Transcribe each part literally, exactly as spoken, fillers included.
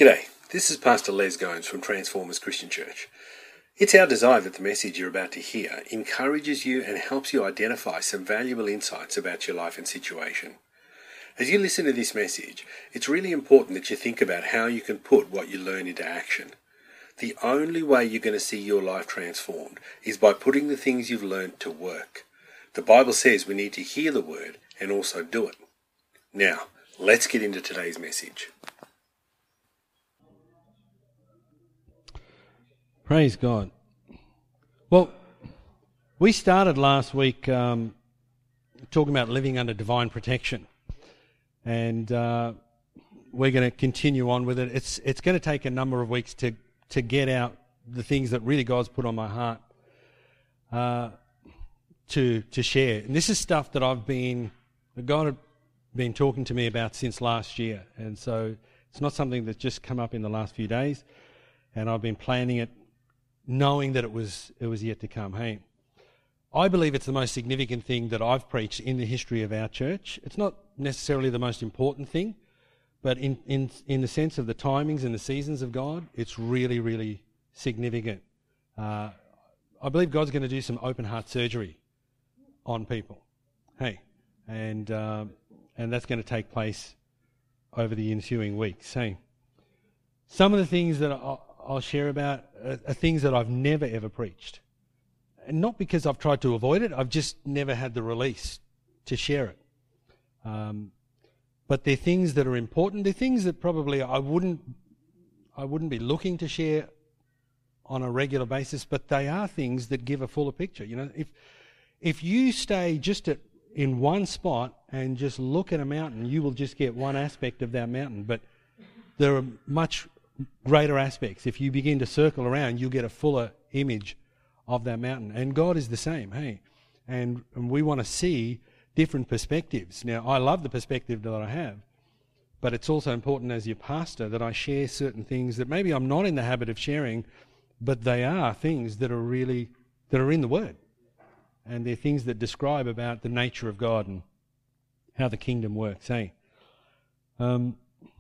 G'day, this is Pastor Les Gomes from Transformers Christian Church. It's our desire that the message you're about to hear encourages you and helps you identify some valuable insights about your life and situation. As you listen to this message, it's really important that you think about how you can put what you learn into action. The only way you're going to see your life transformed is by putting the things you've learned to work. The Bible says we need to hear the word and also do it. Now, let's get into today's message. Praise God. Well, we started last week um, talking about living under divine protection, and uh, we're going to continue on with it. It's it's going to take a number of weeks to, to get out the things that really God's put on my heart uh, to to share. And this is stuff that I've been, that God had been talking to me about since last year, and so it's not something that's just come up in the last few days, and I've been planning it, knowing that it was it was yet to come. Hey, I believe it's the most significant thing that I've preached in the history of our church. It's not necessarily the most important thing, but in, in, in the sense of the timings and the seasons of God, it's really, really significant. Uh, I believe God's going to do some open heart surgery on people. Hey, and um, and that's going to take place over the ensuing weeks. Hey, some of the things that I, I'll share about are, are things that I've never ever preached. And not because I've tried to avoid it, I've just never had the release to share it. Um, but they're things that are important. They're things that probably I wouldn't I wouldn't be looking to share on a regular basis, but they are things that give a fuller picture. You know, if if you stay just at in one spot and just look at a mountain, you will just get one aspect of that mountain. But there are much greater aspects. If you begin to circle around, you'll get a fuller image of that mountain. And God is the same, hey. And, and we want to see different perspectives. Now, I love the perspective that I have, but it's also important as your pastor that I share certain things that maybe I'm not in the habit of sharing, but they are things that are really, that are in the Word. And they're things that describe about the nature of God and how the kingdom works, hey. Um,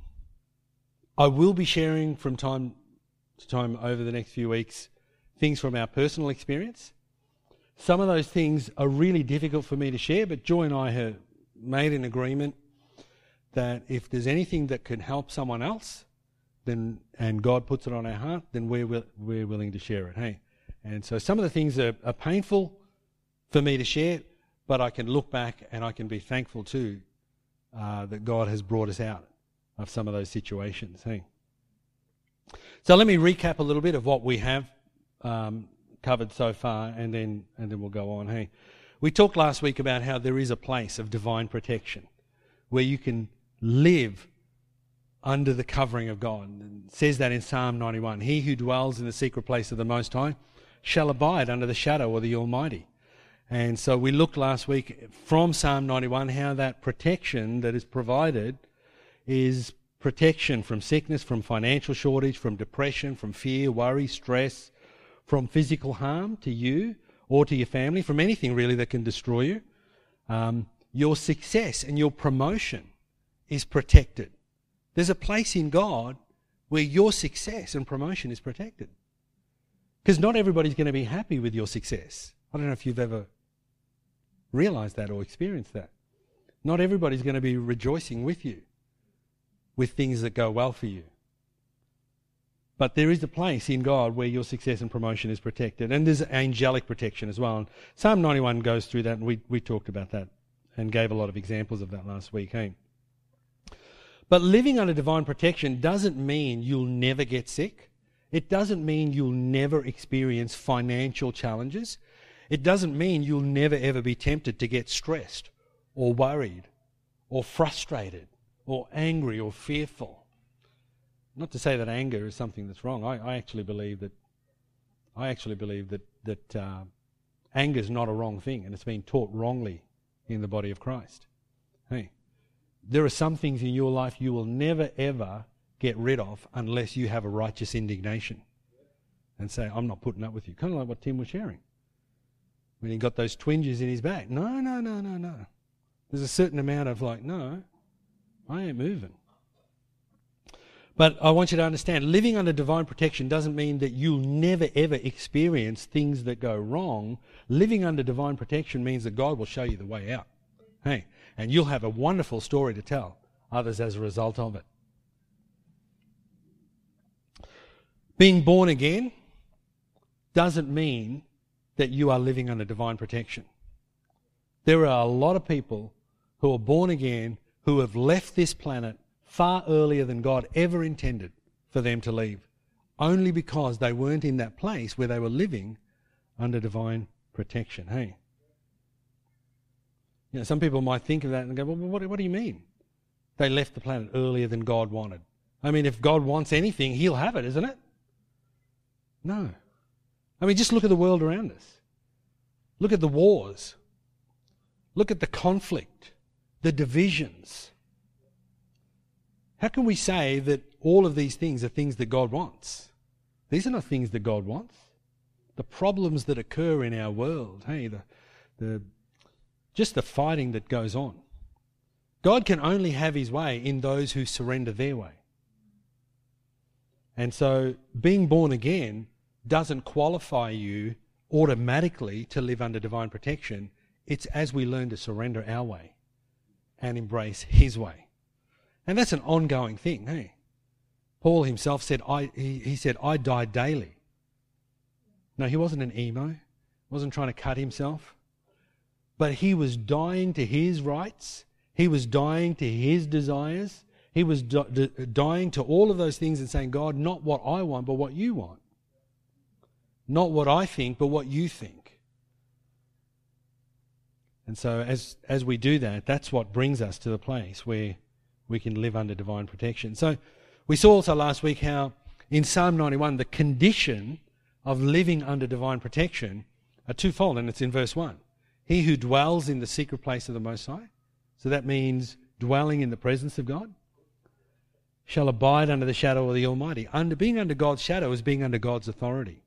I will be sharing from time to time over the next few weeks things from our personal experience. Some of those things are really difficult for me to share, but Joy and I have made an agreement that if there's anything that can help someone else, then and God puts it on our heart, then we're we're willing to share it. Hey, and so some of the things are, are painful for me to share, but I can look back and I can be thankful too uh, that God has brought us out of some of those situations. Hey, so let me recap a little bit of what we have um, covered so far, and then and then we'll go on. Hey, we talked last week about how there is a place of divine protection where you can live under the covering of God. And it says that in Psalm ninety-one. He who dwells in the secret place of the Most High shall abide under the shadow of the Almighty. And so we looked last week from Psalm ninety-one how that protection that is provided is protection from sickness, from financial shortage, from depression, from fear, worry, stress, from physical harm to you or to your family, from anything really that can destroy you. Um, your success and your promotion is protected. There's a place in God where your success and promotion is protected. Because not everybody's going to be happy with your success. I don't know if you've ever realized that or experienced that. Not everybody's going to be rejoicing with you with things that go well for you. But there is a place in God where your success and promotion is protected. And there's angelic protection as well. And Psalm ninety-one goes through that, and we, we talked about that and gave a lot of examples of that last week. Hey? But living under divine protection doesn't mean you'll never get sick. It doesn't mean you'll never experience financial challenges. It doesn't mean you'll never ever be tempted to get stressed or worried or frustrated or angry or fearful. Not to say that anger is something that's wrong. I, I actually believe that I actually believe that that uh, anger is not a wrong thing, and it's been taught wrongly in the body of Christ. Hey, there are some things in your life you will never ever get rid of unless you have a righteous indignation and say, "I'm not putting up with you." Kind of like what Tim was sharing when he got those twinges in his back. No, no, no, no, no. There's a certain amount of like, no, I ain't moving. But I want you to understand, living under divine protection doesn't mean that you'll never ever experience things that go wrong. Living under divine protection means that God will show you the way out. Hey, and you'll have a wonderful story to tell others as a result of it. Being born again doesn't mean that you are living under divine protection. There are a lot of people who are born again who have left this planet far earlier than God ever intended for them to leave, only because they weren't in that place where they were living under divine protection. Hey, you know, some people might think of that and go, well, what, what do you mean? They left the planet earlier than God wanted. I mean, if God wants anything, he'll have it, isn't it? No. I mean, just look at the world around us. Look at the wars. Look at the conflict, the divisions. How can we say that all of these things are things that God wants? These are not things that God wants. The problems that occur in our world, hey, the, the, just the fighting that goes on. God can only have his way in those who surrender their way. And so being born again doesn't qualify you automatically to live under divine protection. It's as we learn to surrender our way and embrace his way. And that's an ongoing thing, hey? Paul himself said, I, he, he said, I die daily. No, he wasn't an emo. Wasn't trying to cut himself. But he was dying to his rights. He was dying to his desires. He was di- di- dying to all of those things and saying, God, not what I want, but what you want. Not what I think, but what you think. And so as as we do that, that's what brings us to the place where we can live under divine protection. So we saw also last week how in Psalm ninety-one, the condition of living under divine protection are twofold, and it's in verse one. He who dwells in the secret place of the Most High, so that means dwelling in the presence of God, shall abide under the shadow of the Almighty. Under being under God's shadow is being under God's authority.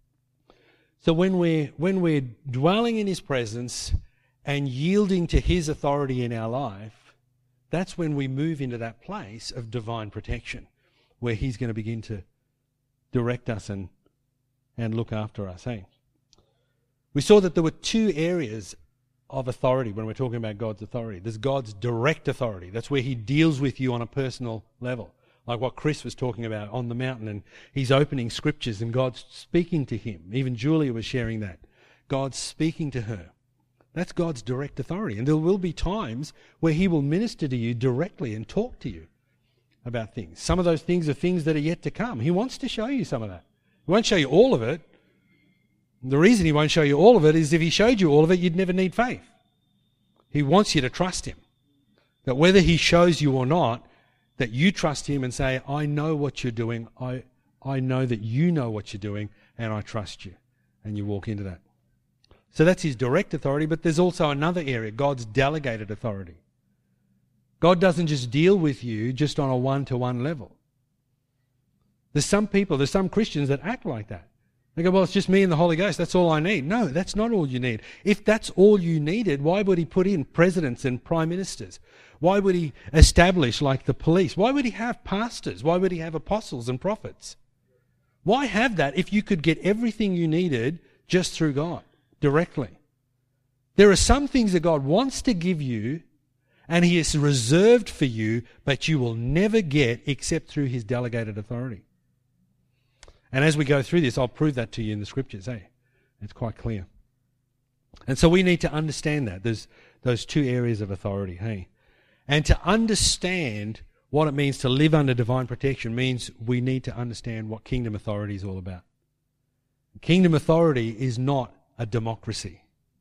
So when we're, when we're dwelling in his presence and yielding to his authority in our life, that's when we move into that place of divine protection, where he's going to begin to direct us and, and look after us. Hey? We saw that there were two areas of authority when we're talking about God's authority. There's God's direct authority. That's where he deals with you on a personal level, like what Chris was talking about on the mountain, and he's opening scriptures and God's speaking to him. Even Julia was sharing that. God's speaking to her. That's God's direct authority. And there will be times where he will minister to you directly and talk to you about things. Some of those things are things that are yet to come. He wants to show you some of that. He won't show you all of it. The reason he won't show you all of it is if he showed you all of it, you'd never need faith. He wants you to trust him. That whether he shows you or not, that you trust him and say, I know what you're doing. I, I know that you know what you're doing, and I trust you. And you walk into that. So that's his direct authority, but there's also another area, God's delegated authority. God doesn't just deal with you just on a one-to-one level. There's some people, there's some Christians that act like that. They go, well, it's just me and the Holy Ghost, that's all I need. No, that's not all you need. If that's all you needed, why would he put in presidents and prime ministers? Why would he establish like the police? Why would he have pastors? Why would he have apostles and prophets? Why have that if you could get everything you needed just through God? Directly. There are some things that God wants to give you and he has reserved for you, but you will never get except through his delegated authority. And as we go through this, I'll prove that to you in the scriptures. Hey, it's quite clear. And so we need to understand that. There's those two areas of authority. Hey, and to understand what it means to live under divine protection means we need to understand what kingdom authority is all about. Kingdom authority is not a democracy.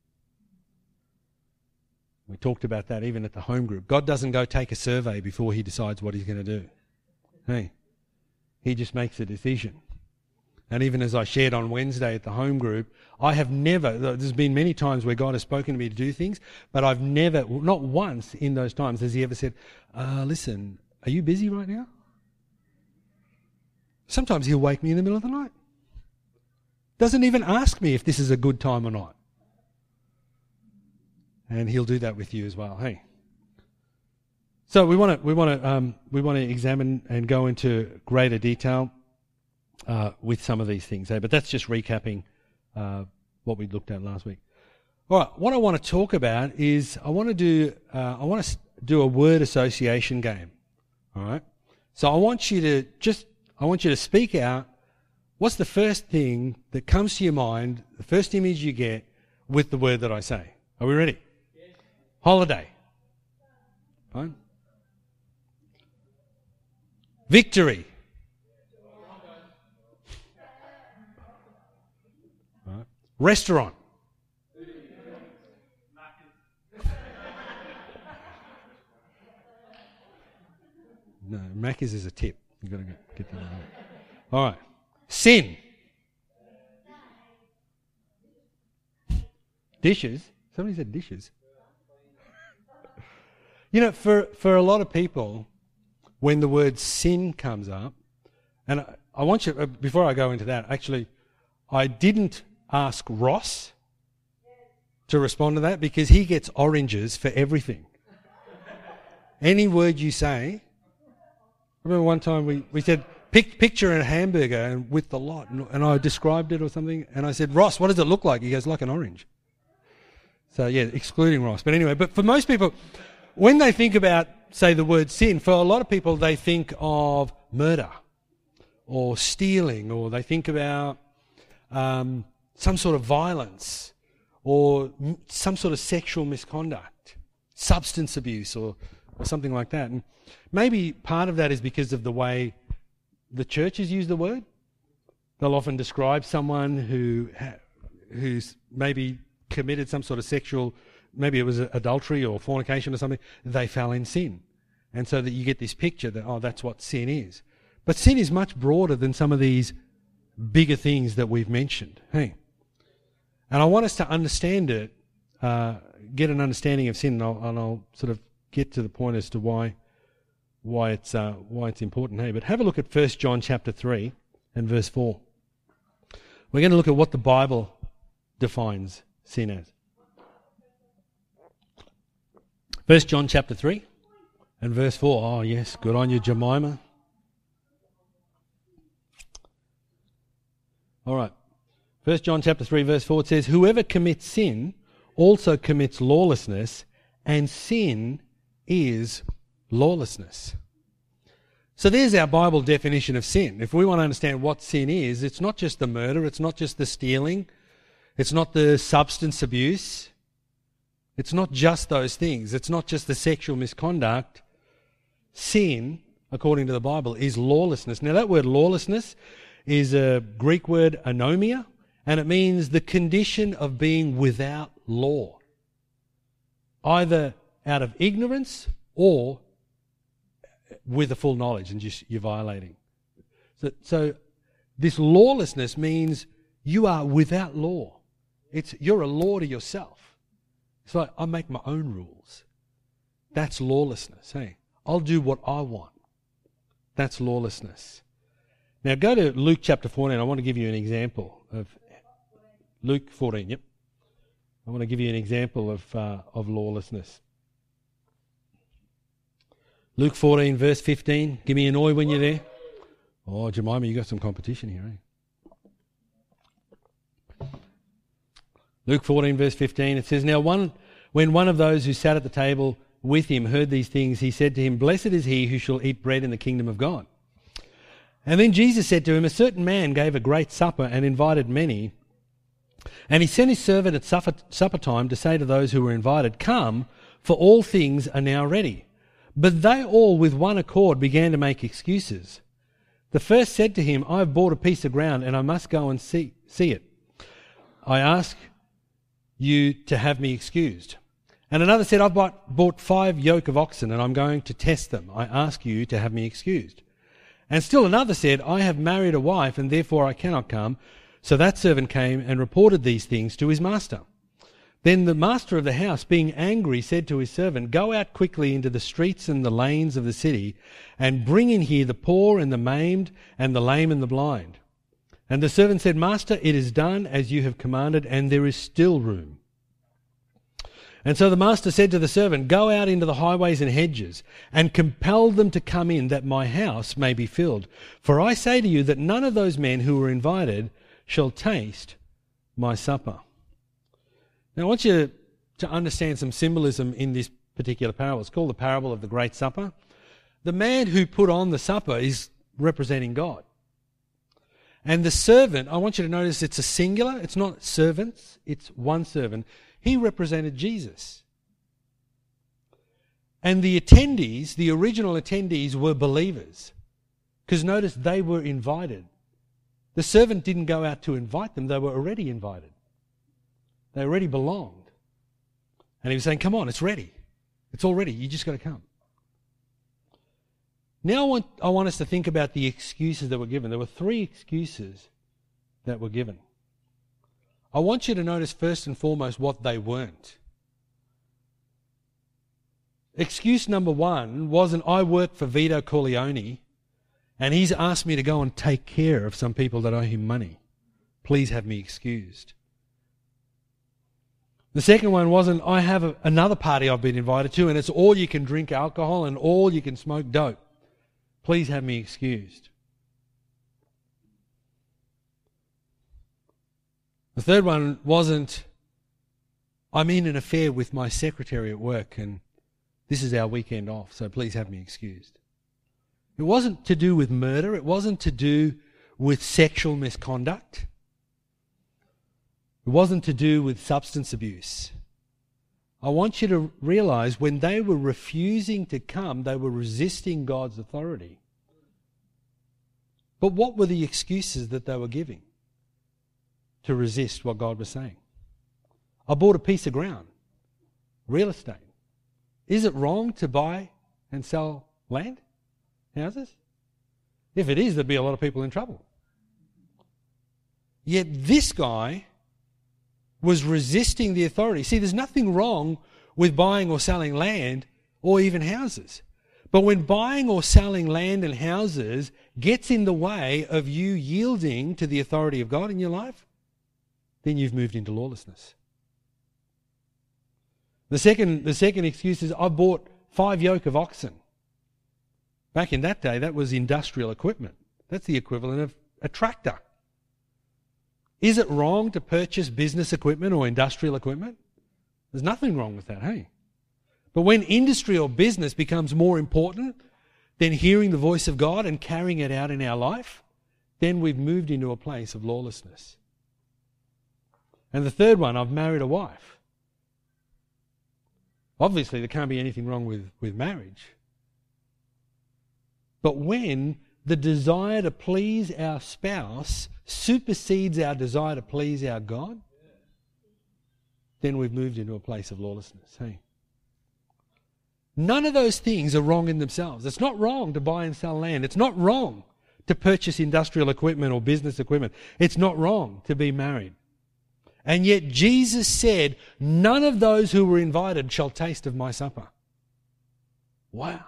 We talked about that even at the home group. God doesn't go take a survey before he decides what he's going to do. Hey, he just makes a decision. And even as I shared on Wednesday at the home group, I have never, there's been many times where God has spoken to me to do things, but I've never, not once in those times has he ever said, uh, listen, are you busy right now? Sometimes he'll wake me in the middle of the night. Doesn't even ask me if this is a good time or not. And he'll do that with you as well, hey. So we want to we want to um, we want to examine and go into greater detail uh, with some of these things, eh? But that's just recapping uh, what we looked at last week. All right, what I want to talk about is I want to do uh, I want to do a word association game. All right, so I want you to just I want you to speak out. What's the first thing that comes to your mind? The first image you get with the word that I say. Are we ready? Yes. Holiday. Fine. Victory. Right. Restaurant. No, Macca's is a tip. You've got to get that right. All right. Sin. Dishes. Somebody said dishes. You know, for, for a lot of people, when the word sin comes up, and I, I want you, before I go into that, actually, I didn't ask Ross to respond to that because he gets oranges for everything. Any word you say, I remember one time we, we said, Pic, picture a hamburger and with the lot, and, and I described it or something, and I said, Ross, what does it look like? He goes, like an orange. So yeah, excluding Ross. But anyway, but for most people, when they think about, say, the word sin, for a lot of people they think of murder or stealing, or they think about um, some sort of violence or m- some sort of sexual misconduct, substance abuse or, or something like that. And maybe part of that is because of the way the churches use the word. They'll often describe someone who ha- who's maybe committed some sort of sexual, maybe it was adultery or fornication or something, they fell in sin. And so that you get this picture that, oh, that's what sin is. But sin is much broader than some of these bigger things that we've mentioned. Hey, and I want us to understand it, uh, get an understanding of sin, and I'll, and I'll sort of get to the point as to why why it's uh, why it's important. Hey, but have a look at First John chapter three and verse four. We're going to look at what the Bible defines sin as. First John chapter three and verse four. Oh yes, good on you, Jemima. All right. First John chapter three verse four, it says, whoever commits sin also commits lawlessness, and sin is lawlessness. So there's our Bible definition of sin. If we want to understand what sin is, it's not just the murder, it's not just the stealing, it's not the substance abuse, it's not just those things, it's not just the sexual misconduct. Sin, according to the Bible, is lawlessness. Now that word lawlessness is a Greek word anomia, and it means the condition of being without law, either out of ignorance or with a full knowledge, and just you're violating. So, so this lawlessness means you are without law. It's you're a law to yourself. It's like I make my own rules. That's lawlessness. Hey, I'll do what I want. That's lawlessness. Now go to Luke chapter fourteen. I want to give you an example of Luke fourteen. Yep, I want to give you an example of uh, of lawlessness. Luke fourteen, verse fifteen. Give me an oi when you're there. Oh, Jemima, you got some competition here, eh? Luke fourteen, verse fifteen. It says, now one, when one of those who sat at the table with him heard these things, he said to him, blessed is he who shall eat bread in the kingdom of God. And then Jesus said to him, a certain man gave a great supper and invited many. And he sent his servant at supper, supper time to say to those who were invited, come, for all things are now ready. But they all with one accord began to make excuses. The first said to him, I have bought a piece of ground and I must go and see, see it. I ask you to have me excused. And another said, I've bought, bought five yoke of oxen and I'm going to test them. I ask you to have me excused. And still another said, I have married a wife and therefore I cannot come. So that servant came and reported these things to his master. Then the master of the house, being angry, said to his servant, go out quickly into the streets and the lanes of the city and bring in here the poor and the maimed and the lame and the blind. And the servant said, Master, it is done as you have commanded, and there is still room. And so the master said to the servant, "Go out into the highways and hedges, and compel them to come in, that my house may be filled. For I say to you that none of those men who were invited shall taste my supper." Now I want you to understand some symbolism in this particular parable. It's called the parable of the Great Supper. The man who put on the supper is representing God. And the servant, I want you to notice it's a singular, it's not servants, it's one servant. He represented Jesus. And the attendees, the original attendees, were believers. Because notice they were invited. The servant didn't go out to invite them, they were already invited. They already belonged. And he was saying, come on, it's ready. It's all ready, you just got to come. Now I want, I want us to think about the excuses that were given. There were three excuses that were given. I want you to notice first and foremost what they weren't. Excuse number one wasn't, I work for Vito Corleone and he's asked me to go and take care of some people that owe him money. Please have me excused. The second one wasn't, I have a, another party I've been invited to and it's all you can drink alcohol and all you can smoke dope. Please have me excused. The third one wasn't, I'm in an affair with my secretary at work and this is our weekend off, so please have me excused. It wasn't to do with murder. It wasn't to do with sexual misconduct. It wasn't to do with substance abuse. I want you to realize when they were refusing to come, they were resisting God's authority. But what were the excuses that they were giving to resist what God was saying? I bought a piece of ground, real estate. Is it wrong to buy and sell land, houses? If it is, there'd be a lot of people in trouble. Yet this guy was resisting the authority. See, there's nothing wrong with buying or selling land or even houses. But when buying or selling land and houses gets in the way of you yielding to the authority of God in your life, then you've moved into lawlessness. The second, the second excuse is, I bought five yoke of oxen. Back in that day, that was industrial equipment. That's the equivalent of a tractor. Is it wrong to purchase business equipment or industrial equipment? There's nothing wrong with that, hey? But when industry or business becomes more important than hearing the voice of God and carrying it out in our life, then we've moved into a place of lawlessness. And the third one, I've married a wife. Obviously, there can't be anything wrong with, with marriage. But when the desire to please our spouse supersedes our desire to please our God, then we've moved into a place of lawlessness. Hey, none of those things are wrong in themselves. It's not wrong to buy and sell land. It's not wrong to purchase industrial equipment or business equipment. It's not wrong to be married. And yet Jesus said, none of those who were invited shall taste of my supper. Wow.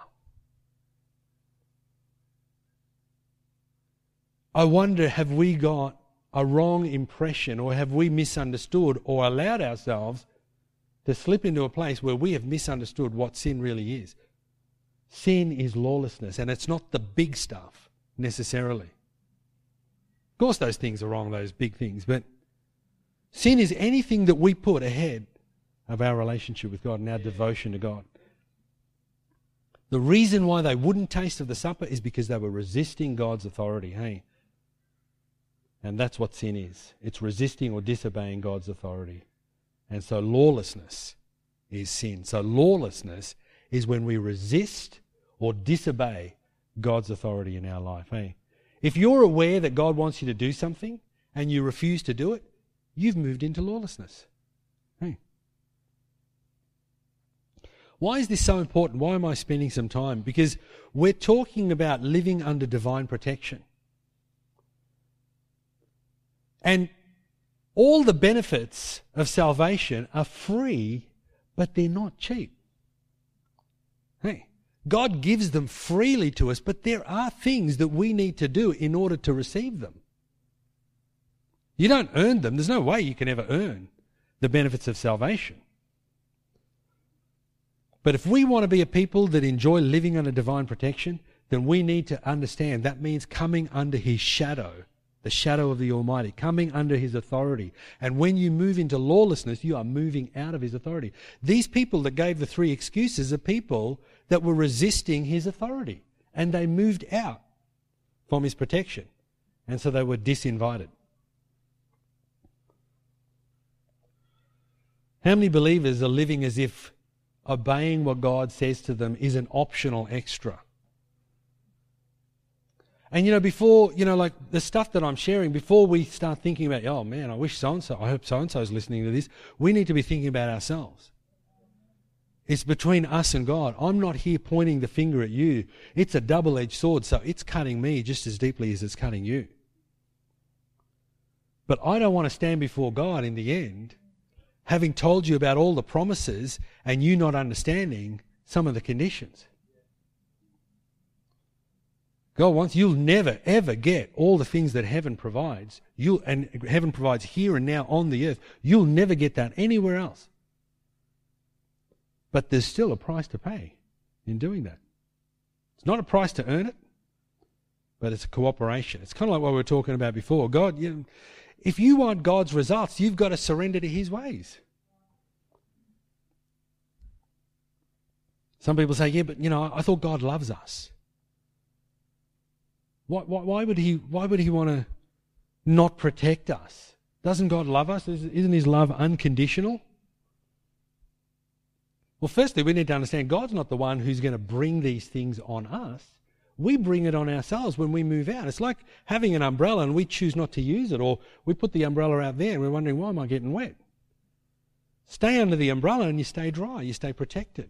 I wonder, have we got a wrong impression or have we misunderstood or allowed ourselves to slip into a place where we have misunderstood what sin really is? Sin is lawlessness, and it's not the big stuff necessarily. Of course those things are wrong, those big things, but sin is anything that we put ahead of our relationship with God and our devotion to God. The reason why they wouldn't taste of the supper is because they were resisting God's authority, hey? And that's what sin is. It's resisting or disobeying God's authority. And so lawlessness is sin. So lawlessness is when we resist or disobey God's authority in our life. Hey? If you're aware that God wants you to do something and you refuse to do it, you've moved into lawlessness. Hey. Why is this so important? Why am I spending some time? Because we're talking about living under divine protection. And all the benefits of salvation are free, but they're not cheap. Hey, God gives them freely to us, but there are things that we need to do in order to receive them. You don't earn them. There's no way you can ever earn the benefits of salvation. But if we want to be a people that enjoy living under divine protection, then we need to understand that means coming under his shadow, the shadow of the Almighty, coming under his authority. And when you move into lawlessness, you are moving out of his authority. These people that gave the three excuses are people that were resisting his authority, and they moved out from his protection, and so they were disinvited. How many believers are living as if obeying what God says to them is an optional extra? And, you know, before, you know, like the stuff that I'm sharing, before we start thinking about, oh, man, I wish so-and-so, I hope so-and-so is listening to this, we need to be thinking about ourselves. It's between us and God. I'm not here pointing the finger at you. It's a double-edged sword, so it's cutting me just as deeply as it's cutting you. But I don't want to stand before God in the end, having told you about all the promises and you not understanding some of the conditions. God wants, you'll never, ever get all the things that heaven provides. You'll, and heaven provides here and now on the earth. You'll never get that anywhere else. But there's still a price to pay in doing that. It's not a price to earn it, but it's a cooperation. It's kind of like what we were talking about before. God, you know, if you want God's results, you've got to surrender to his ways. Some people say, yeah, but, you know, I thought God loves us. Why, why, why would he, why would he want to not protect us? Doesn't God love us? Isn't his love unconditional? Well, firstly, we need to understand God's not the one who's going to bring these things on us. We bring it on ourselves when we move out. It's like having an umbrella and we choose not to use it, or we put the umbrella out there and we're wondering, why am I getting wet? Stay under the umbrella and you stay dry, you stay protected.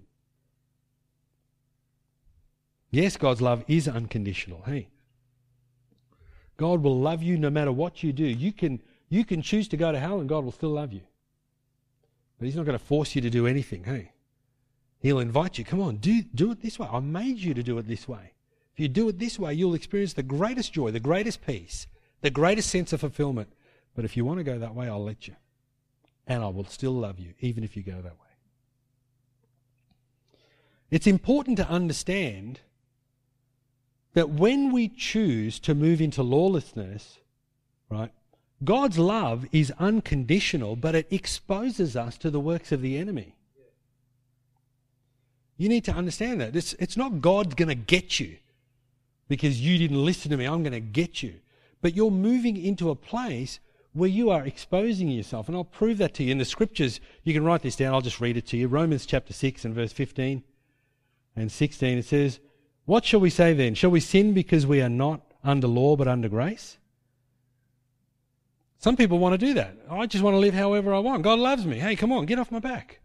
Yes, God's love is unconditional, hey? God will love you no matter what you do. You can, you can choose to go to hell and God will still love you. But he's not going to force you to do anything, hey? He'll invite you, come on, do, do it this way. I made you to do it this way. If you do it this way, you'll experience the greatest joy, the greatest peace, the greatest sense of fulfillment. But if you want to go that way, I'll let you. And I will still love you, even if you go that way. It's important to understand that when we choose to move into lawlessness, right, God's love is unconditional, but it exposes us to the works of the enemy. You need to understand that. It's, it's not God going to get you because you didn't listen to me, I'm going to get you. But you're moving into a place where you are exposing yourself. And I'll prove that to you. In the scriptures, you can write this down, I'll just read it to you. Romans chapter six and verse fifteen and sixteen, it says, what shall we say then? Shall we sin because we are not under law but under grace? Some people want to do that. I just want to live however I want. God loves me. Hey, come on, get off my back.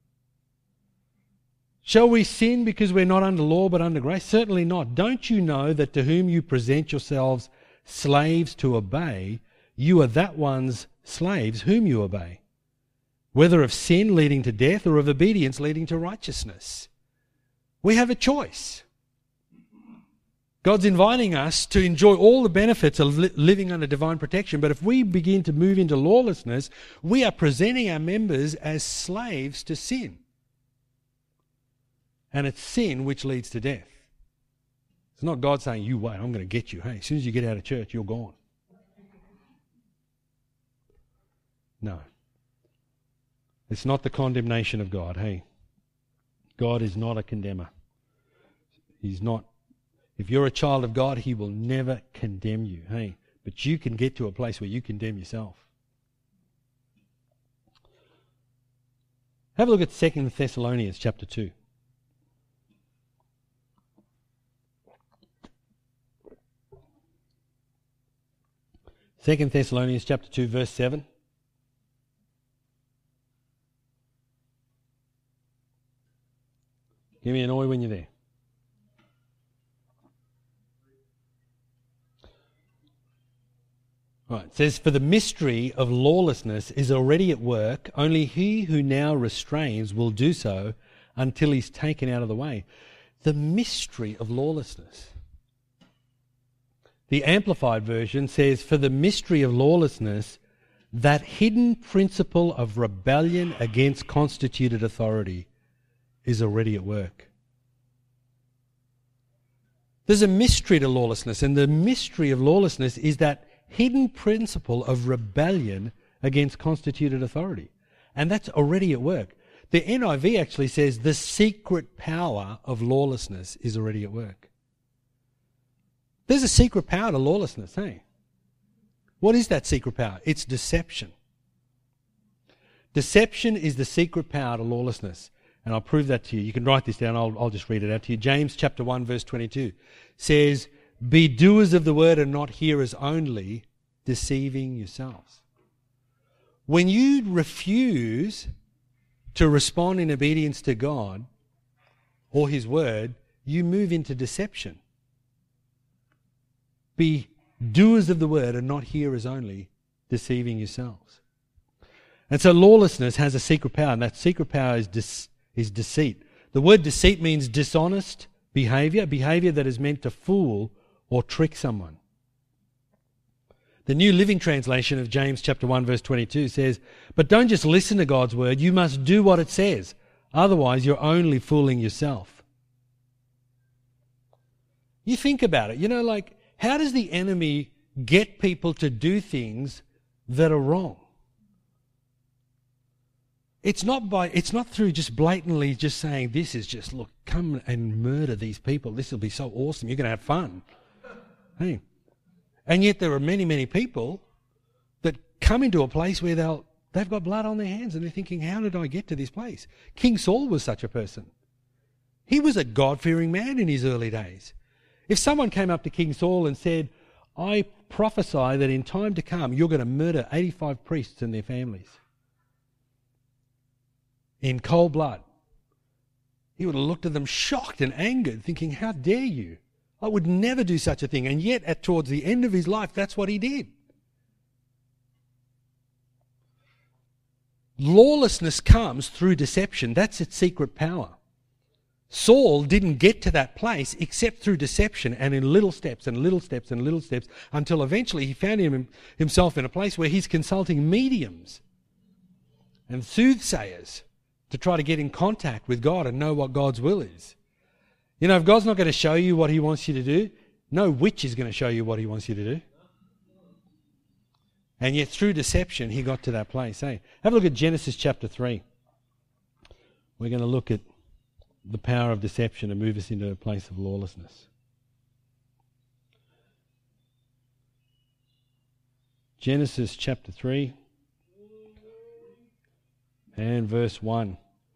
Shall we sin because we're not under law but under grace? Certainly not. Don't you know that to whom you present yourselves slaves to obey, you are that one's slaves whom you obey, whether of sin leading to death or of obedience leading to righteousness? We have a choice. God's inviting us to enjoy all the benefits of li- living under divine protection, but if we begin to move into lawlessness, we are presenting our members as slaves to sin. And it's sin which leads to death. It's not God saying, you wait, I'm going to get you. Hey, as soon as you get out of church, you're gone. No. It's not the condemnation of God. Hey, God is not a condemner. He's not. If you're a child of God, he will never condemn you. Hey, but you can get to a place where you condemn yourself. Have a look at Second Thessalonians chapter two. Second Thessalonians chapter two, verse seven. Give me an oi when you're there. Right, it says, for the mystery of lawlessness is already at work. Only he who now restrains will do so until he's taken out of the way. The mystery of lawlessness. The Amplified Version says, for the mystery of lawlessness, that hidden principle of rebellion against constituted authority is already at work. There's a mystery to lawlessness, and the mystery of lawlessness is that hidden principle of rebellion against constituted authority. And that's already at work. The N I V actually says the secret power of lawlessness is already at work. There's a secret power to lawlessness, hey? What is that secret power? It's deception. Deception is the secret power to lawlessness. And I'll prove that to you. You can write this down. I'll, I'll just read it out to you. James chapter one verse twenty-two says, "Be doers of the word and not hearers only, deceiving yourselves." When you refuse to respond in obedience to God or His word, you move into deception. Be doers of the word and not hearers only, deceiving yourselves. And so lawlessness has a secret power, and that secret power is dis- is deceit. The word deceit means dishonest behavior, behavior that is meant to fool or trick someone. The New Living Translation of James chapter one verse twenty-two says, "But don't just listen to God's word, you must do what it says. Otherwise you're only fooling yourself." You think about it, you know, like, how does the enemy get people to do things that are wrong? It's not by, it's not through just blatantly just saying, this is just, look, come and murder these people. This will be so awesome. You're going to have fun. Hey. And yet there are many, many people that come into a place where they'll, they've got blood on their hands and they're thinking, how did I get to this place? King Saul was such a person. He was a God-fearing man in his early days. If someone came up to King Saul and said, "I prophesy that in time to come you're going to murder eighty-five priests and their families in cold blood," he would have looked at them shocked and angered, thinking, how dare you? I would never do such a thing. And yet, at towards the end of his life, that's what he did. Lawlessness comes through deception. That's its secret power. Saul didn't get to that place except through deception and in little steps and little steps and little steps until eventually he found him, himself in a place where he's consulting mediums and soothsayers to try to get in contact with God and know what God's will is. You know, if God's not going to show you what He wants you to do, no witch is going to show you what He wants you to do. And yet through deception, he got to that place. Hey, have a look at Genesis chapter three. We're going to look at the power of deception and move us into a place of lawlessness. Genesis chapter three and verse one.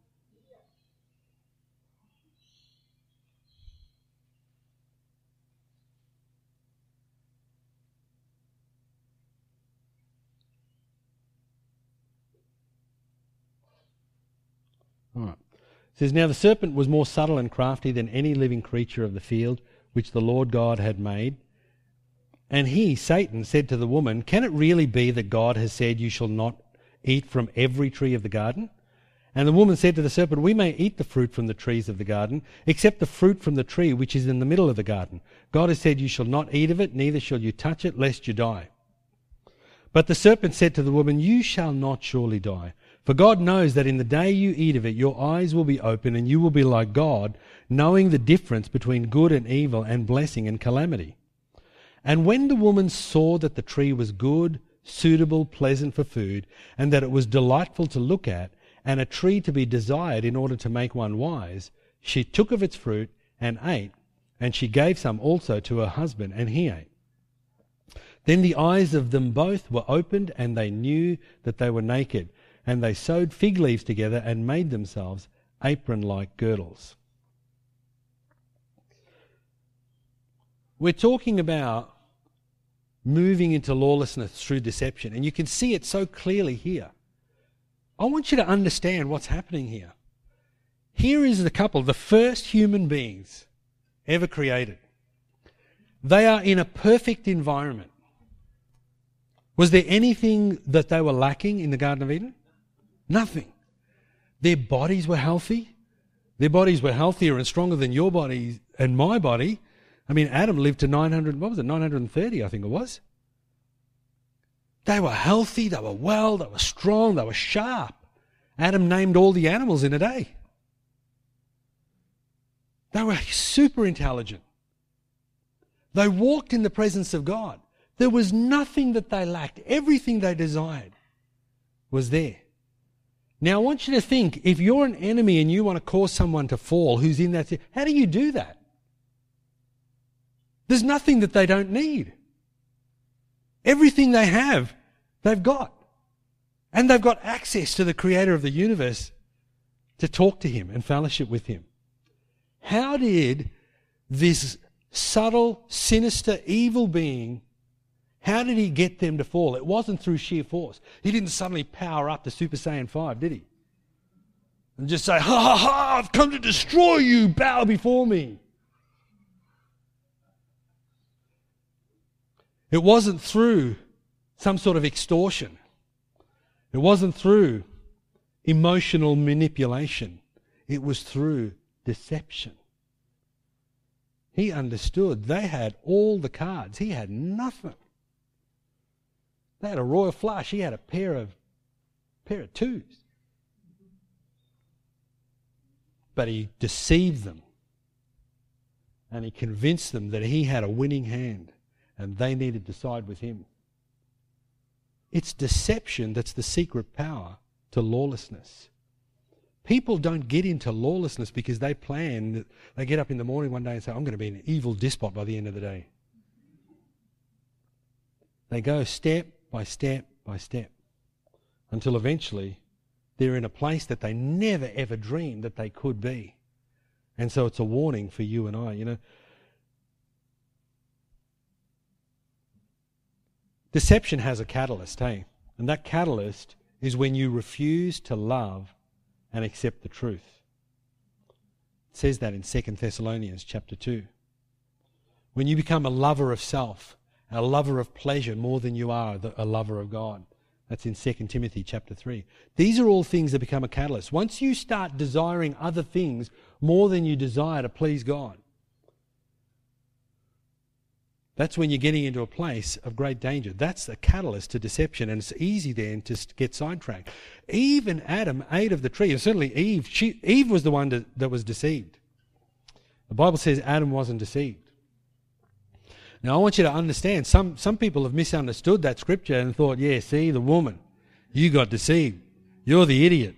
All right. It says, "Now the serpent was more subtle and crafty than any living creature of the field which the Lord God had made. And he, Satan, said to the woman, 'Can it really be that God has said you shall not eat from every tree of the garden?' And the woman said to the serpent, 'We may eat the fruit from the trees of the garden, except the fruit from the tree which is in the middle of the garden. God has said you shall not eat of it, neither shall you touch it, lest you die.' But the serpent said to the woman, 'You shall not surely die. For God knows that in the day you eat of it, your eyes will be open and you will be like God, knowing the difference between good and evil and blessing and calamity.' And when the woman saw that the tree was good, suitable, pleasant for food, and that it was delightful to look at, and a tree to be desired in order to make one wise, she took of its fruit and ate, and she gave some also to her husband, and he ate. Then the eyes of them both were opened, and they knew that they were naked. And they sewed fig leaves together and made themselves apron-like girdles." We're talking about moving into lawlessness through deception, and you can see it so clearly here. I want you to understand what's happening here. Here is the couple, the first human beings ever created. They are in a perfect environment. Was there anything that they were lacking in the Garden of Eden? Nothing. Their bodies were healthy. Their bodies were healthier and stronger than your body and my body. I mean, Adam lived to nine hundred, what was it, nine hundred thirty, I think it was. They were healthy, they were well, they were strong, they were sharp. Adam named all the animals in a day. They were super intelligent. They walked in the presence of God. There was nothing that they lacked. Everything they desired was there. Now I want you to think, if you're an enemy and you want to cause someone to fall who's in that, how do you do that? There's nothing that they don't need. Everything they have, they've got. And they've got access to the Creator of the universe to talk to Him and fellowship with Him. How did this subtle, sinister, evil being, how did he get them to fall? It wasn't through sheer force. He didn't suddenly power up to Super Saiyan five, did he? And just say, ha ha ha, I've come to destroy you, bow before me. It wasn't through some sort of extortion. It wasn't through emotional manipulation. It was through deception. He understood they had all the cards. He had nothing. They had a royal flush. He had a pair of pair of twos. But he deceived them. And he convinced them that he had a winning hand and they needed to side with him. It's deception that's the secret power to lawlessness. People don't get into lawlessness because they plan, they get up in the morning one day and say, I'm going to be an evil despot by the end of the day. They go step by step by step until eventually they're in a place that they never ever dreamed that they could be. And so it's a warning for you and I, you know. Deception has a catalyst, hey? And that catalyst is when you refuse to love and accept the truth. It says that in Second Thessalonians chapter two. When you become a lover of self, a lover of pleasure more than you are a lover of God. That's in Second Timothy chapter three. These are all things that become a catalyst. Once you start desiring other things more than you desire to please God, that's when you're getting into a place of great danger. That's the catalyst to deception, and it's easy then to get sidetracked. Eve and Adam ate of the tree, and certainly Eve, she, Eve was the one that, that was deceived. The Bible says Adam wasn't deceived. Now I want you to understand, some, some people have misunderstood that scripture and thought, yeah, see, the woman, you got deceived. You're the idiot.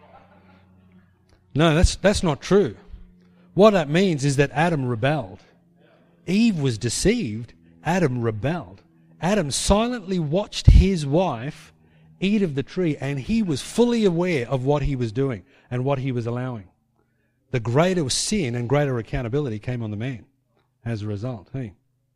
No, that's, that's not true. What that means is that Adam rebelled. Eve was deceived, Adam rebelled. Adam silently watched his wife eat of the tree, and he was fully aware of what he was doing and what he was allowing. The greater sin and greater accountability came on the man as a result. Hey.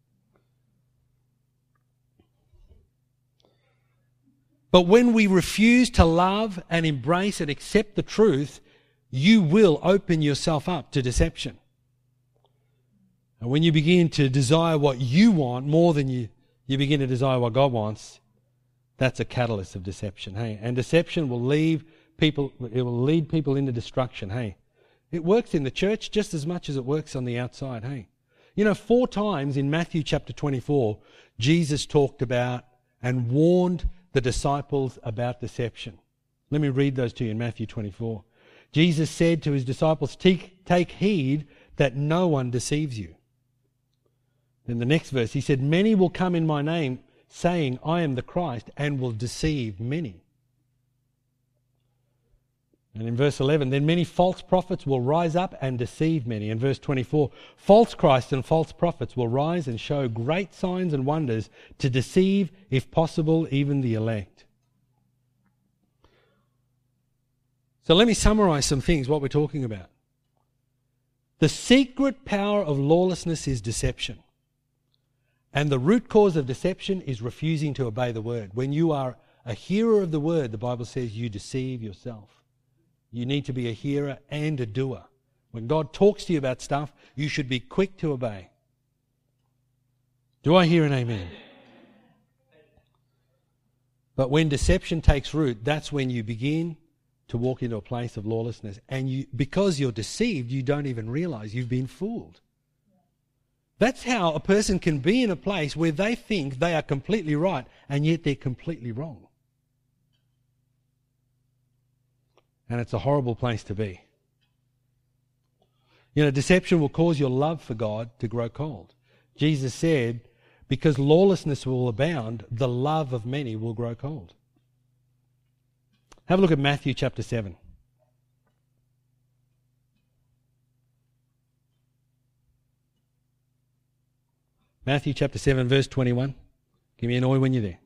But when we refuse to love and embrace and accept the truth, you will open yourself up to deception. And when you begin to desire what you want more than you, you begin to desire what God wants, that's a catalyst of deception, hey. And deception will leave people, it will lead people into destruction, hey. It works in the church just as much as it works on the outside, hey. You know, four times in Matthew chapter twenty-four, Jesus talked about and warned the disciples about deception. Let me read those to you in Matthew twenty-four. Jesus said to his disciples, take, take heed that no one deceives you. Then the next verse, he said, many will come in my name, saying, I am the Christ, and will deceive many. And in verse eleven, then many false prophets will rise up and deceive many. In verse twenty-four, false Christs and false prophets will rise and show great signs and wonders to deceive, if possible, even the elect. So let me summarize some things, what we're talking about. The secret power of lawlessness is deception. And the root cause of deception is refusing to obey the word. When you are a hearer of the word, the Bible says you deceive yourself. You need to be a hearer and a doer. When God talks to you about stuff, you should be quick to obey. Do I hear an amen? But when deception takes root, that's when you begin to walk into a place of lawlessness. And you, because you're deceived, you don't even realize you've been fooled. That's how a person can be in a place where they think they are completely right, and yet they're completely wrong. And it's a horrible place to be. You know, deception will cause your love for God to grow cold. Jesus said, because lawlessness will abound, the love of many will grow cold. Have a look at Matthew chapter seven. Matthew chapter seven, verse twenty-one. Give me an oi when you're there.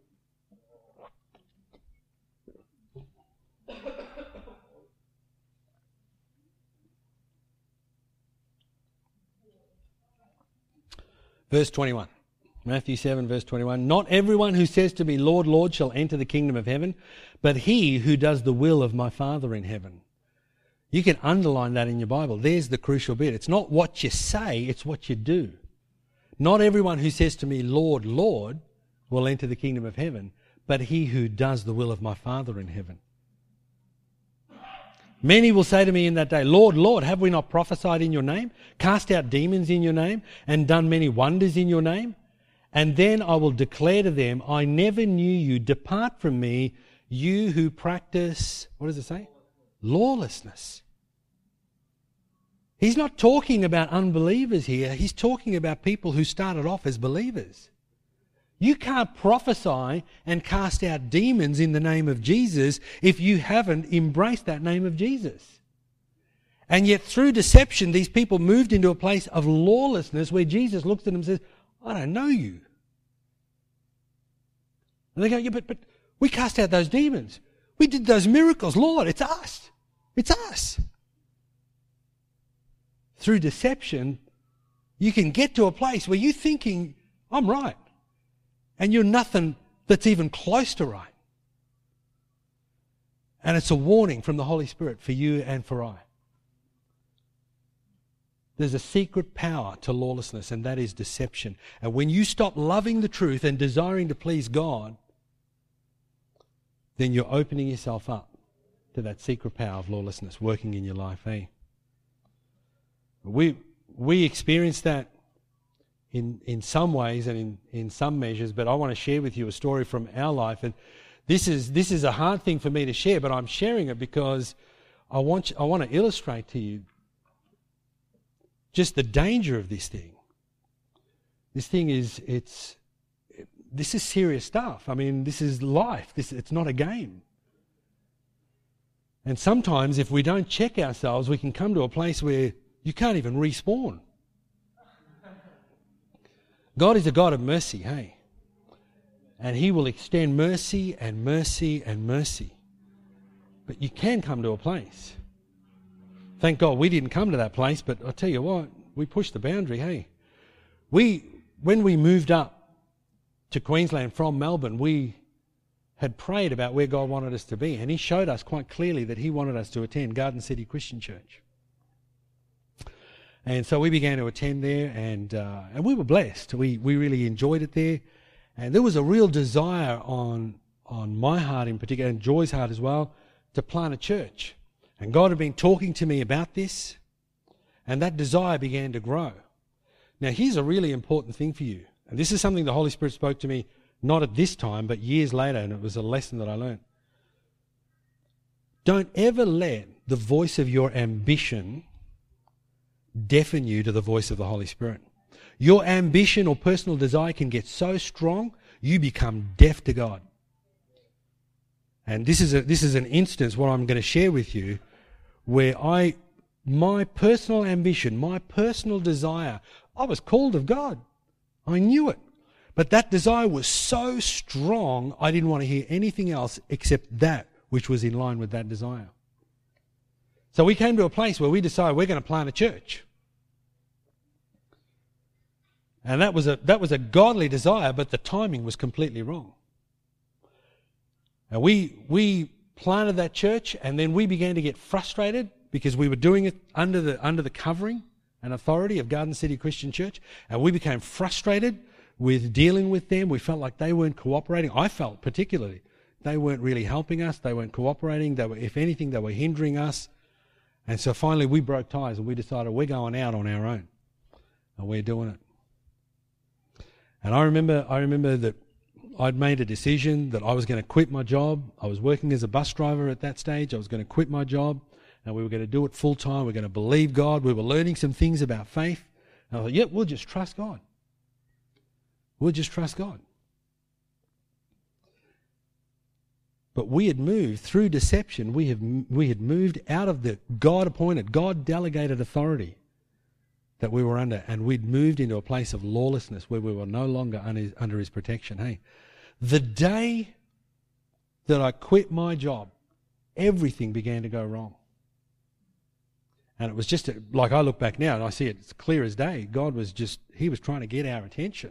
Verse twenty-one. Matthew seven, verse twenty-one. Not everyone who says to me, Lord, Lord, shall enter the kingdom of heaven, but he who does the will of my Father in heaven. You can underline that in your Bible. There's the crucial bit. It's not what you say, it's what you do. Not everyone who says to me, Lord, Lord, will enter the kingdom of heaven, but he who does the will of my Father in heaven. Many will say to me in that day, Lord, Lord, have we not prophesied in your name, cast out demons in your name, and done many wonders in your name? And then I will declare to them, I never knew you. Depart from me, you who practice, what does it say? Lawlessness. He's not talking about unbelievers here. He's talking about people who started off as believers. You can't prophesy and cast out demons in the name of Jesus if you haven't embraced that name of Jesus. And yet through deception, these people moved into a place of lawlessness where Jesus looks at them and says, I don't know you. And they go, yeah, but, but we cast out those demons. We did those miracles. Lord, it's us. It's us. Through deception, you can get to a place where you're thinking, I'm right. And you're nothing that's even close to right. And it's a warning from the Holy Spirit for you and for I. There's a secret power to lawlessness, and that is deception. And when you stop loving the truth and desiring to please God, then you're opening yourself up to that secret power of lawlessness working in your life, eh? We we experience that in in some ways and in, in some measures, but I want to share with you a story from our life. And this is this is a hard thing for me to share, but I'm sharing it because I want I want to illustrate to you just the danger of this thing. This thing is it's it, this is serious stuff. I mean, this is life. This it's not a game. And sometimes if we don't check ourselves, we can come to a place where you can't even respawn. God is a God of mercy, hey? And he will extend mercy and mercy and mercy. But you can come to a place. Thank God we didn't come to that place, but I'll tell you what, we pushed the boundary, hey? We, when we moved up to Queensland from Melbourne, we had prayed about where God wanted us to be, and he showed us quite clearly that he wanted us to attend Garden City Christian Church. And so we began to attend there, and uh, and we were blessed. We we really enjoyed it there, and there was a real desire on on my heart in particular, and Joy's heart as well, to plant a church. And God had been talking to me about this, and that desire began to grow. Now, here's a really important thing for you, and this is something the Holy Spirit spoke to me not at this time, but years later, and it was a lesson that I learned. Don't ever let the voice of your ambition deafen you to the voice of the Holy Spirit. Your ambition or personal desire can get so strong, you become deaf to God. And this is a, this is an instance, what I'm going to share with you, where I, my personal ambition, my personal desire, I was called of God. I knew it. But that desire was so strong, I didn't want to hear anything else except that which was in line with that desire. So we came to a place where we decided we're going to plant a church. And that was a that was a godly desire, but the timing was completely wrong. And we we planted that church, and then we began to get frustrated because we were doing it under the under the covering and authority of Garden City Christian Church, and we became frustrated with dealing with them. We felt like they weren't cooperating. I felt particularly they weren't really helping us. They weren't cooperating. They were, if anything, they were hindering us. And so finally we broke ties and we decided we're going out on our own, and we're doing it. And I remember, I remember that I'd made a decision that I was going to quit my job. I was working as a bus driver at that stage. I was going to quit my job and we were going to do it full time. We were going to believe God. We were learning some things about faith. And I thought, yep, we'll just trust God. We'll just trust God. But we had moved through deception. We have we had moved out of the God-appointed, God-delegated authority that we were under, and we'd moved into a place of lawlessness where we were no longer under his, under his protection. Hey, the day that I quit my job, everything began to go wrong. And it was just, a, like I look back now and I see it, it's clear as day. God was just, he was trying to get our attention.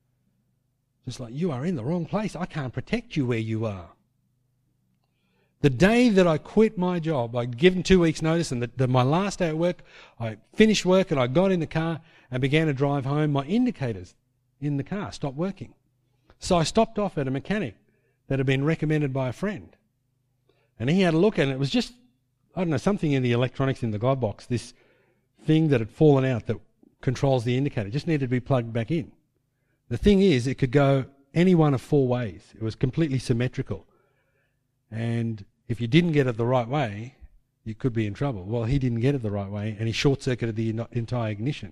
Just like, you are in the wrong place. I can't protect you where you are. The day that I quit my job, I'd given two weeks' notice, and the, the, my last day at work, I finished work and I got in the car and began to drive home. My indicators in the car stopped working. So I stopped off at a mechanic that had been recommended by a friend. And he had a look, and it was just, I don't know, something in the electronics in the glove box, this thing that had fallen out that controls the indicator, just needed to be plugged back in. The thing is, it could go any one of four ways. It was completely symmetrical. And if you didn't get it the right way, you could be in trouble. Well, he didn't get it the right way, and he short-circuited the entire ignition.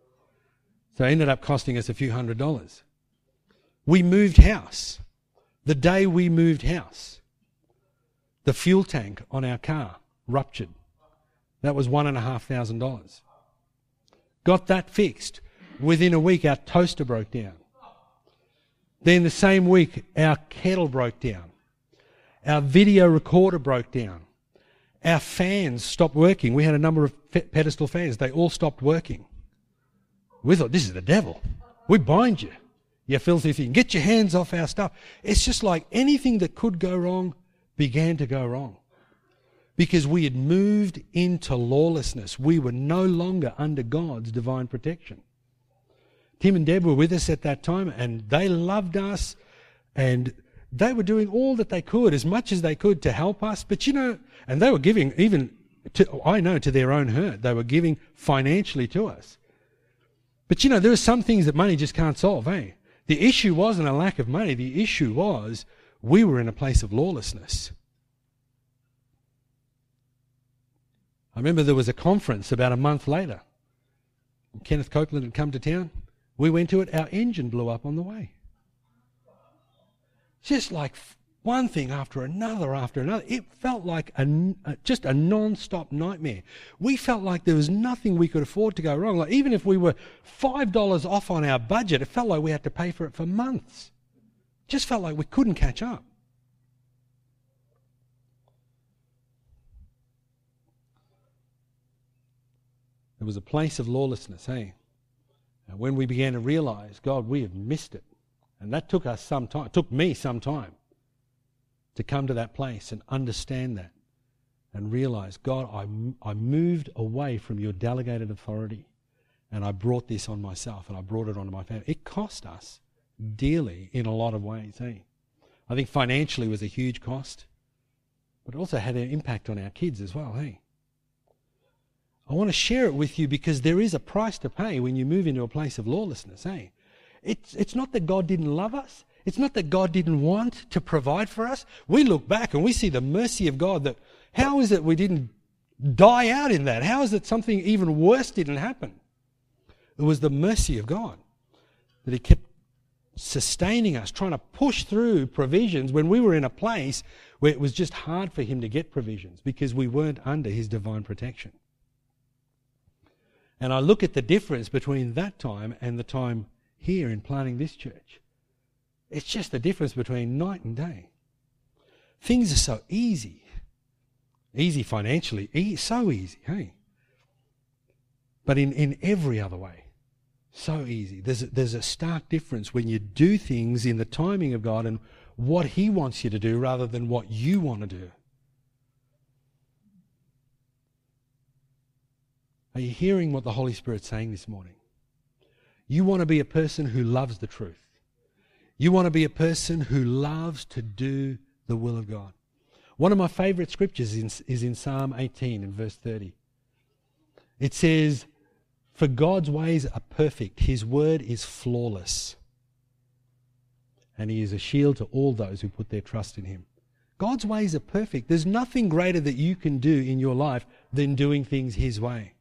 So it ended up costing us a few hundred dollars. We moved house. The day we moved house, the fuel tank on our car ruptured. That was one and a half thousand dollars. Got that fixed. Within a week, our toaster broke down. Then the same week, our kettle broke down. Our video recorder broke down. Our fans stopped working. We had a number of pedestal fans. They all stopped working. We thought, this is the devil. We bind you, you filthy thing. Get your hands off our stuff. It's just like anything that could go wrong began to go wrong. Because we had moved into lawlessness. We were no longer under God's divine protection. Tim and Deb were with us at that time, and they loved us, and they were doing all that they could, as much as they could, to help us. But you know, and they were giving, even to, I know, to their own hurt. They were giving financially to us. But you know, there are some things that money just can't solve, eh? The issue wasn't a lack of money. The issue was we were in a place of lawlessness. I remember there was a conference about a month later. Kenneth Copeland had come to town. We went to it. Our engine blew up on the way. Just like one thing after another after another. It felt like a, a, just a non-stop nightmare. We felt like there was nothing we could afford to go wrong. Like even if we were five dollars off on our budget, it felt like we had to pay for it for months. Just felt like we couldn't catch up. It was a place of lawlessness, hey? And when we began to realize, God, we have missed it. And that took us some time, it took me some time to come to that place and understand that and realize, God, I, I moved away from your delegated authority and I brought this on myself and I brought it onto my family. It cost us dearly in a lot of ways. Eh? I think financially was a huge cost, but it also had an impact on our kids as well. Hey, I want to share it with you because there is a price to pay when you move into a place of lawlessness. Hey, it's it's not that God didn't love us. It's not that God didn't want to provide for us. We look back and we see the mercy of God. That how is it we didn't die out in that? How is it something even worse didn't happen? It was the mercy of God that He kept sustaining us, trying to push through provisions when we were in a place where it was just hard for Him to get provisions because we weren't under His divine protection. And I look at the difference between that time and the time here in planting this church. It's just the difference between night and day. Things are so easy. Easy financially, e- so easy, hey? But in, in every other way, so easy. There's a, there's a stark difference when you do things in the timing of God and what He wants you to do rather than what you want to do. Are you hearing what the Holy Spirit's saying this morning? You want to be a person who loves the truth. You want to be a person who loves to do the will of God. One of my favourite scriptures is, is in Psalm eighteen and verse thirty. It says, "For God's ways are perfect, His word is flawless, and He is a shield to all those who put their trust in Him." God's ways are perfect. There's nothing greater that you can do in your life than doing things His way.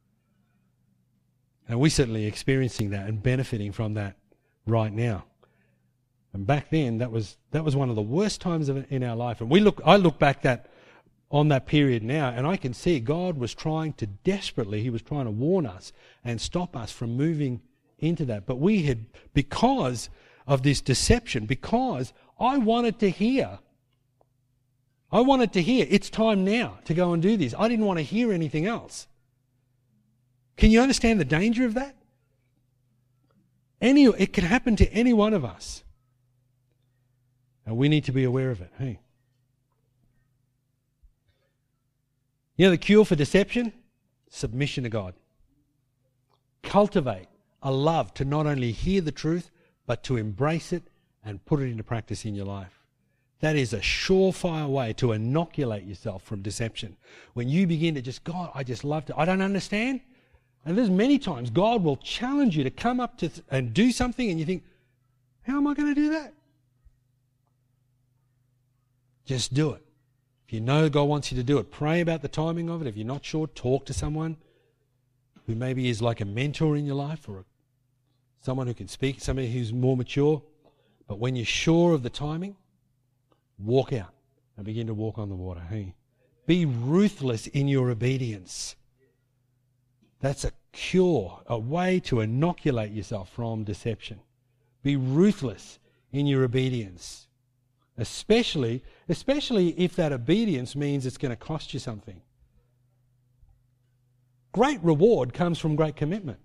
And we're certainly experiencing that and benefiting from that right now. And back then, that was that was one of the worst times of, in our life. And we look, I look back that on that period now, and I can see God was trying to desperately, He was trying to warn us and stop us from moving into that. But we had, because of this deception, because I wanted to hear, I wanted to hear, it's time now to go and do this. I didn't want to hear anything else. Can you understand the danger of that? Any, it can happen to any one of us. And we need to be aware of it. Hey. You know the cure for deception? Submission to God. Cultivate a love to not only hear the truth, but to embrace it and put it into practice in your life. That is a surefire way to inoculate yourself from deception. When you begin to just, God, I just love to, I don't understand. And there's many times God will challenge you to come up to th- and do something, and you think, how am I going to do that? Just do it. If you know God wants you to do it, pray about the timing of it. If you're not sure, talk to someone who maybe is like a mentor in your life, or a, someone who can speak, somebody who's more mature. But when you're sure of the timing, walk out and begin to walk on the water. Hey, be ruthless in your obedience. That's a cure, a way to inoculate yourself from deception. Be ruthless in your obedience, especially, especially if that obedience means it's going to cost you something. Great reward comes from great commitment.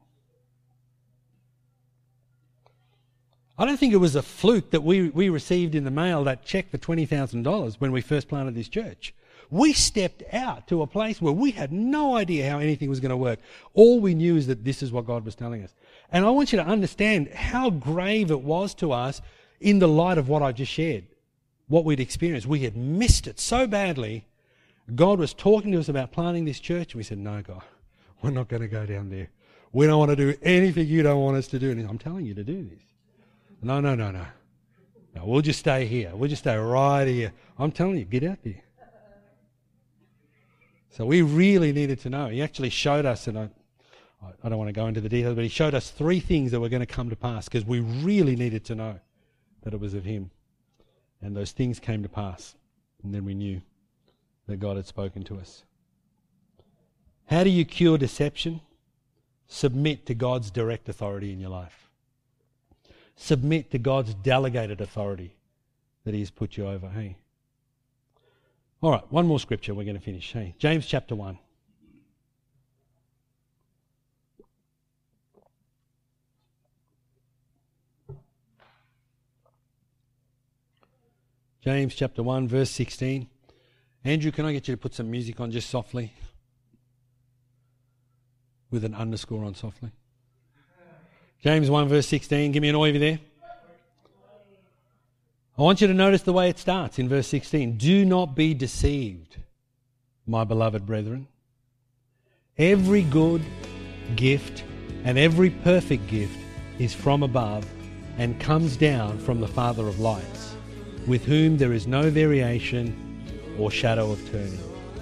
I don't think it was a fluke that we, we received in the mail that check for twenty thousand dollars when we first planted this church. We stepped out to a place where we had no idea how anything was going to work. All we knew is that this is what God was telling us. And I want you to understand how grave it was to us in the light of what I just shared, what we'd experienced. We had missed it so badly. God was talking to us about planting this church, and we said, no, God, we're not going to go down there. We don't want to do anything you don't want us to do. And I'm telling you to do this. No, no, no, no. No, we'll just stay here. We'll just stay right here. I'm telling you, get out there. So we really needed to know. He actually showed us, and I, I don't want to go into the details, but he showed us three things that were going to come to pass because we really needed to know that it was of him. And those things came to pass. And then we knew that God had spoken to us. How do you cure deception? Submit to God's direct authority in your life. Submit to God's delegated authority that he has put you over. Hey. All right, one more scripture we're going to finish. Hey, James chapter one. James chapter one, verse sixteen. Andrew, can I get you to put some music on just softly? With an underscore on softly. James one, verse sixteen. Give me an over there. I want you to notice the way it starts in verse sixteen. Do not be deceived, my beloved brethren. Every good gift and every perfect gift is from above and comes down from the Father of lights, with whom there is no variation or shadow of turning.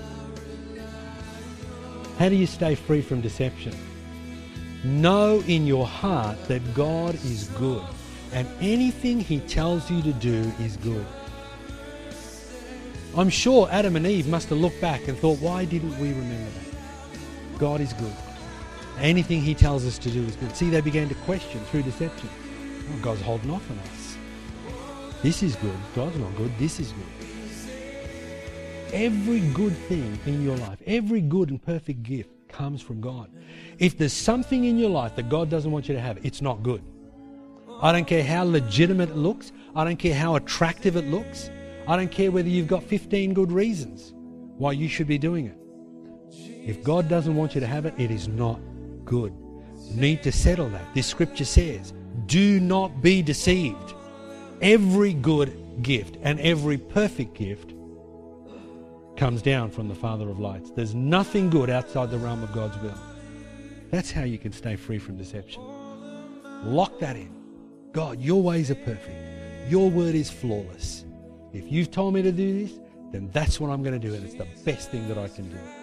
How do you stay free from deception? Know in your heart that God is good, and anything he tells you to do is good. I'm sure Adam and Eve must have looked back and thought, why didn't we remember that? God is good. Anything he tells us to do is good. See, they began to question through deception. Oh, God's holding off on us. This is good. God's not good. This is good. Every good thing in your life, every good and perfect gift comes from God. If there's something in your life that God doesn't want you to have, it's not good. I don't care how legitimate it looks. I don't care how attractive it looks. I don't care whether you've got fifteen good reasons why you should be doing it. If God doesn't want you to have it, it is not good. You need to settle that. This scripture says, do not be deceived. Every good gift and every perfect gift comes down from the Father of lights. There's nothing good outside the realm of God's will. That's how you can stay free from deception. Lock that in. God, your ways are perfect. Your word is flawless. If you've told me to do this, then that's what I'm going to do, and it's the best thing that I can do.